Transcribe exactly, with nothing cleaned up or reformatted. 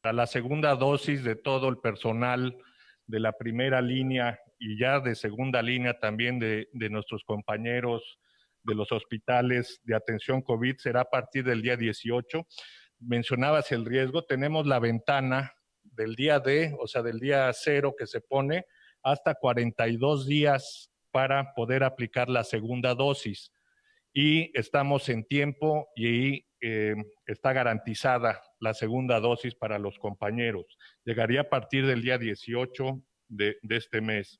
para la segunda dosis de todo el personal de la primera línea y ya de segunda línea también de, de nuestros compañeros de los hospitales de atención COVID será a partir del día dieciocho. Mencionabas el riesgo, tenemos la ventana del día D, o sea, del día cero que se pone, hasta cuarenta y dos días para poder aplicar la segunda dosis. Y estamos en tiempo y eh, está garantizada la segunda dosis para los compañeros. Llegaría a partir del día dieciocho de, de este mes.